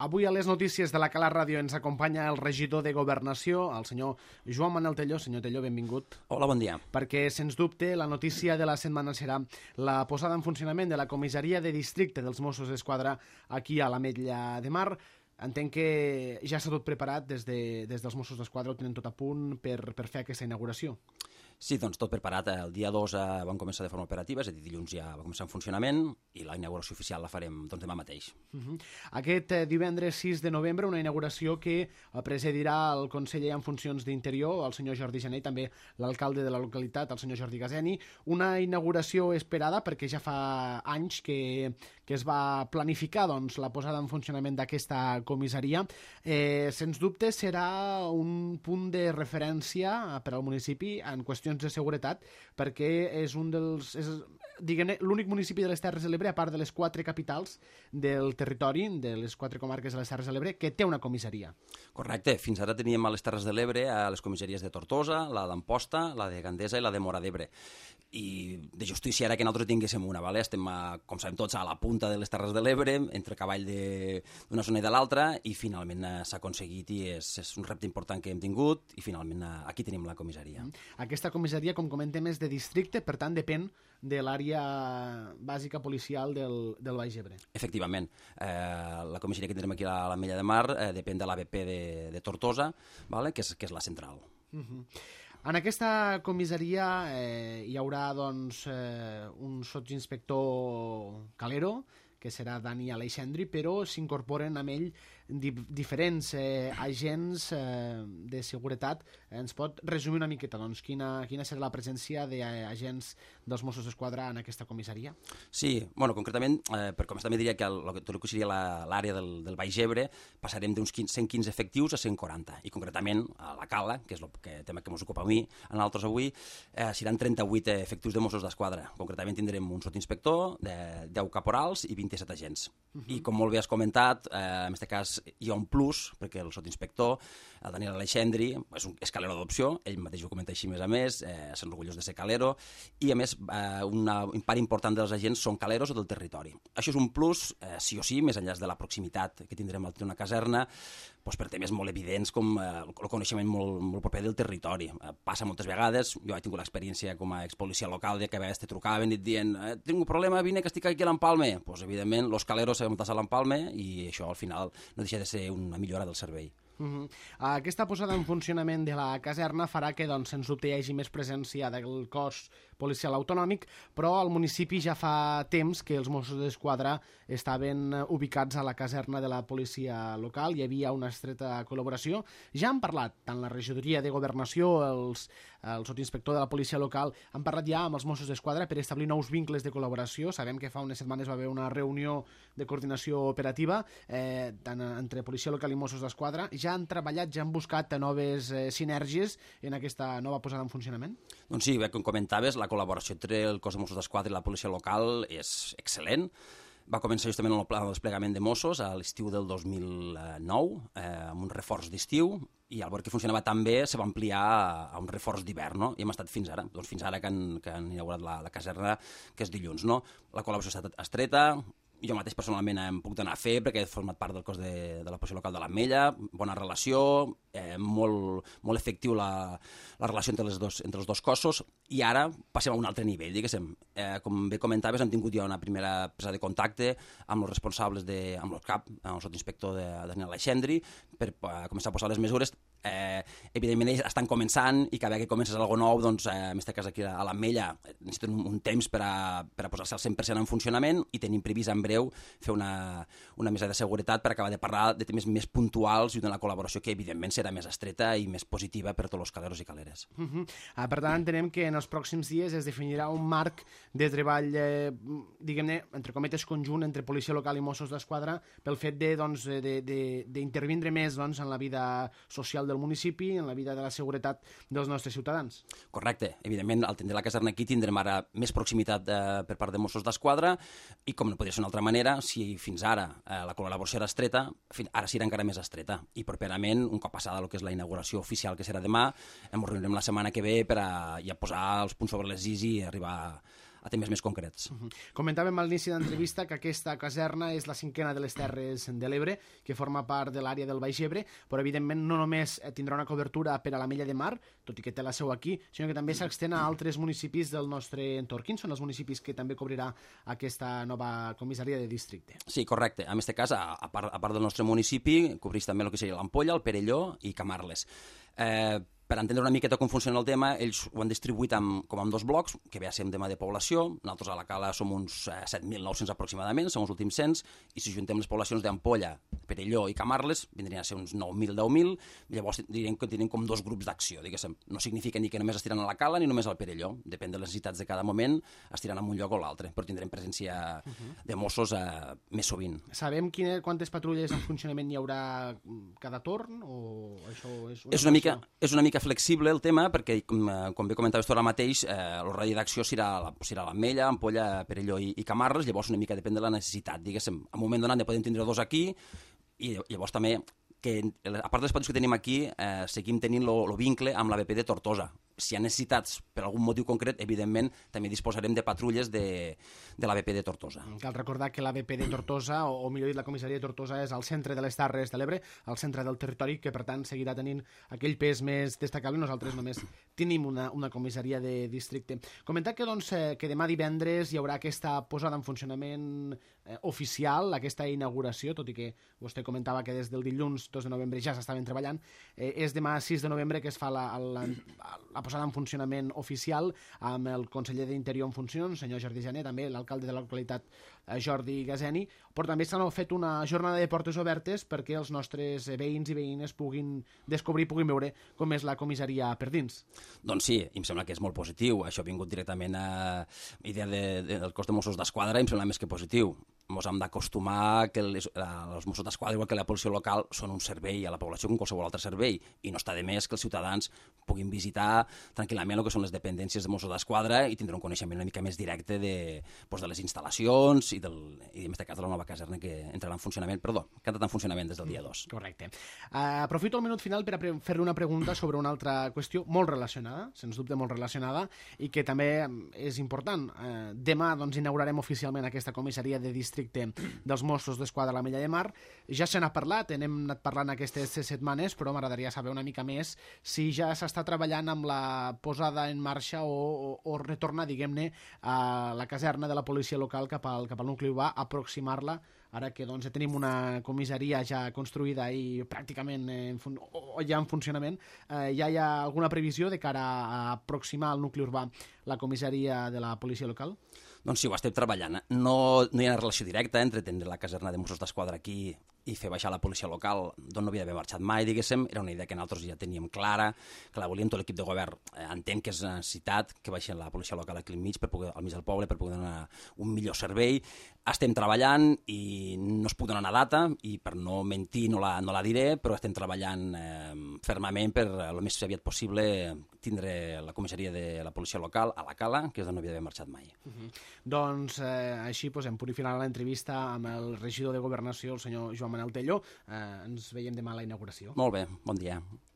Avui a les notícies de la Cala Ràdio ens acompanya el regidor de Governació, el senyor Joan Manel Telló. Senyor Telló, benvingut. Hola, bon dia. Perquè, sens dubte, la notícia de la setmana serà la posada en funcionament de la comissaria de districte dels Mossos d'Esquadra aquí a l'Ametlla de Mar. Entenc que ja està tot preparat des dels Mossos d'Esquadra, ho tenen tot a punt per fer aquesta inauguració. Sí, doncs tot preparat. El dia 2 vam començar de forma operativa, és a dir, dilluns ja va començar en funcionament i la inauguració oficial la farem demà mateix. Aquest divendres 6 de novembre, una inauguració que presidirà el conseller en funcions d'Interior, el senyor Jordi Jané, i també l'alcalde de la localitat, el senyor Jordi Gazeni. Una inauguració esperada perquè ja fa anys que es va planificar la posada en funcionament d'aquesta comissaria. Sens dubte serà un punt de referència per al municipi en qüestions de seguretat, perquè és l'únic municipi de les Terres de l'Ebre, a part de les 4 capitals del territori, de les 4 comarques de les Terres de l'Ebre, que té una comissaria. Correcte. Fins ara teníem a les Terres de l'Ebre a les comissaries de Tortosa, la d'Amposta, la de Gandesa i la de Móra d'Ebre. I de justícia era que nosaltres tinguéssim una, vale? Estem, com sabem tots, a la punta de les Terres de l'Ebre, entre cavall d'una zona i de l'altra, i finalment s'ha aconseguit i és un repte important que hem tingut, i finalment aquí tenim la comissaria. Aquesta comissaria, com comentem, és de districte, per tant depèn de l'àrea bàsica policial del Baix Ebre. Efectivament. La comissaria que tindrem aquí a l'Ametlla de Mar depèn de l'ABP de Tortosa, vale? que és la central. En aquesta comissaria hi haurà un sotsinspector Calero, que serà Dani Aleixandri, però s'incorporen amb ell diferents agents de seguretat. Ens pot resumir una miqueta quina serà la presència d'agents dels Mossos d'Esquadra en aquesta comissaria? Sí, concretament, per començar també diria que tot el que seria l'àrea del Baix Ebre passarem d'uns 115 efectius a 140, i concretament a la Cala, que és el tema que ens ocupa a mi, a nosaltres avui, seran 38 efectius de Mossos d'Esquadra. Concretament tindrem un sotsinspector, 10 caporals i 27 agents. I com molt bé has comentat, en aquest cas hi ha un plus, perquè el sotsinspector, el Daniel Aleixandri, és calero d'adopció, ell mateix ho comenta així més a més, són orgullosos de ser calero, i a més un part important dels agents són caleros o del territori. Això és un plus, sí o sí, més enllà de la proximitat que tindrem al tenir una caserna, per temes molt evidents com el coneixement molt proper del territori. Passa moltes vegades, jo he tingut l'experiència com a expolicia local que a vegades te trucaven i et dient tinc un problema, vine que estic aquí a l'Empalme. Doncs evidentment, los caleros sabem muntar a l'Empalme i això al final no deixa de ser una millora del servei. Aquesta posada en funcionament de la caserna farà que, sens dubte, hi hagi més presència del cos policial autonòmic, però al municipi ja fa temps que els Mossos d'Esquadra estaven ubicats a la caserna de la policia local, hi havia una estreta col·laboració. Ja han parlat, tant la regidoria de Governació, el sotsinspector de la policia local, han parlat ja amb els Mossos d'Esquadra per establir nous vincles de col·laboració. Sabem que fa unes setmanes va haver una reunió de coordinació operativa tant entre policia local i Mossos d'Esquadra. Ja han treballat, ja han buscat noves sinergies en aquesta nova posada en funcionament? Doncs sí, com comentaves, la col·laboració entre el cos de Mossos d'Esquadra i la policia local és excel·lent. Va començar justament el pla de desplegament de Mossos a l'estiu del 2009, amb un reforç d'estiu, i al veure que funcionava tan bé se va ampliar a un reforç d'hivern, no? I hem estat fins ara, fins ara que han inaugurat la caserna, que és dilluns, no? La col·laboració ha estat estreta, jo mateix personalment em puc donar a fer perquè he format part del cos de la policia local de l'Ametlla, bona relació, molt efectiu la relació entre els dos cossos, i ara passem a un altre nivell, diguéssim. Com bé comentaves, hem tingut ja una primera presa de contacte amb els responsables, amb el cap, amb el sotsinspector de Daniel Aleixandri, per començar a posar les mesures. Evidentment ells estan començant i cada vegada que comences alguna nou, en aquest cas aquí a l'Ametlla, necessiten un temps per a posar-se al 100% en funcionament, i tenim previst en breu fer una mesa de seguretat per acabar de parlar de temes més puntuals i d'una col·laboració que evidentment serà més estreta i més positiva per tots els caleros i caleres. Per tant, entenem que en els pròxims dies es definirà un marc de treball, diguem-ne, entre cometes, conjunt entre policia local i Mossos d'Esquadra pel fet d'intervindre més en la vida social del municipi, en la vida de la seguretat dels nostres ciutadans. Correcte. Evidentment, al tenir la caserna aquí tindrem ara més proximitat per part de Mossos d'Esquadra, i com no podria ser d'una altra manera, si fins ara la col·laboració era estreta, ara serà encara més estreta. I properament, un cop passada el que és la inauguració oficial, que serà demà, ens reunirem la setmana que ve per a ja posar els punts sobre les is i arribar a temes més concrets. Comentàvem a l'inici d'entrevista que aquesta caserna és la 5a de les Terres de l'Ebre, que forma part de l'àrea del Baix Ebre, però evidentment no només tindrà una cobertura per a l'Ametlla de Mar, tot i que té la seu aquí, sinó que també s'extén a altres municipis del nostre entorn. Quins són els municipis que també cobrirà aquesta nova comissaria de districte? Sí, correcte. En aquest cas, a part del nostre municipi, cobreix també el que seria l'Ampolla, el Perelló i Camarles. Per entendre una miqueta com funciona el tema, ells ho han distribuït com en 2 blocs, que ve a ser un tema de població. Nosaltres a la Cala som uns 7.900 aproximadament, segons l'últim cens, i si juntem les poblacions d'Ampolla, Perelló i Camarles, vindrien a ser uns 9.000, 10.000, llavors diríem que tenen com 2 grups d'acció, diguéssim. No significa ni que només estiran a la Cala ni només al Perelló, depèn de les necessitats de cada moment, estiran en un lloc o l'altre, però tindrem presència de Mossos més sovint. Sabem quantes patrulles en funcionament hi haurà cada torn, o això és És una mica flexible el tema, perquè, com bé comentaves tu ara mateix, l'horari d'acció serà l'Ametlla, Ampolla, Perelló i Camarles, llavors una mica depèn de la necessitat. Diguéssim, a un moment donat ne podem tindre 2 aquí, i llavors també, que a part dels patrulles que tenim aquí, seguim tenint el vincle amb l'ABP de Tortosa. Si hi ha necessitats per algun motiu concret, evidentment, també disposarem de patrulles de l'ABP de Tortosa. Cal recordar que l'ABP de Tortosa, o millor dit, la comissaria de Tortosa, és al centre de les Terres de l'Ebre, al centre del territori, que per tant seguirà tenint aquell pes més destacable. Nosaltres només tenim una comissaria de districte. Comentar que demà divendres hi haurà aquesta posada en funcionament oficial, aquesta inauguració, tot i que vostè comentava que des del dilluns 2 de novembre ja s'estaven treballant. És demà 6 de novembre que es fa la posada en funcionament oficial amb el conseller d'Interior en funcions, senyor Jordi Jané, també l'alcalde de la localitat Jordi Gazeni, però també s'ha fet una jornada de portes obertes perquè els nostres veïns i veïnes puguin descobrir, puguin veure com és la comissaria per dins. Doncs sí, em sembla que és molt positiu. Això ha vingut directament a idea del cos de Mossos d'Esquadra, em sembla més que positiu. Ens hem d'acostumar que els Mossos d'Esquadra, igual que la policia local, són un servei a la població com qualsevol altre servei, i no està de més que els ciutadans puguin visitar tranquil·lament el que són les dependències de Mossos d'Esquadra i tindre un coneixement una mica més directe de les instal·lacions i en aquest cas de la nova caserna que entrarà en funcionament, que ha entrat en funcionament des del dia 2. Correcte. Aprofito el minut final per a fer-li una pregunta sobre una altra qüestió molt relacionada, sens dubte molt relacionada, i que també és important. Demà inaugurarem oficialment aquesta comissaria de districte dels Mossos d'Esquadra a l'Ametlla de Mar. Ja se n'ha parlat, n'hem anat parlant aquestes setmanes, però m'agradaria saber una mica més si ja s'està treballant amb la posada en marxa o retornar, diguem-ne, a la caserna de la policia local cap al nucli urbà, aproximar-la, ara que tenim una comissaria ja construïda i pràcticament ja en funcionament. Ja hi ha alguna previsió de cara a aproximar al nucli urbà la comissaria de la policia local? Doncs sí, ho estem treballant. No hi ha relació directa entre tenir la caserna de Mossos d'Esquadra aquí i fer baixar la policia local, d'on no havia d'haver marxat mai, diguéssim. Era una idea que nosaltres ja teníem clara, que la volíem tot l'equip de govern. Entenc que és una necessitat que baixi la policia local aquí al mig del poble, per poder donar un millor servei. Estem treballant i no es puc donar una data, i per no mentir no la diré, però estem treballant fermament per el més aviat possible tindre la comissaria de la policia local a la Cala, que és d'on no havia d'haver marxat mai. Doncs així posem punt i final a l'entrevista amb el regidor de Governació, el senyor Joan Manel Telló. Ens veiem demà a la inauguració. Molt bé, bon dia.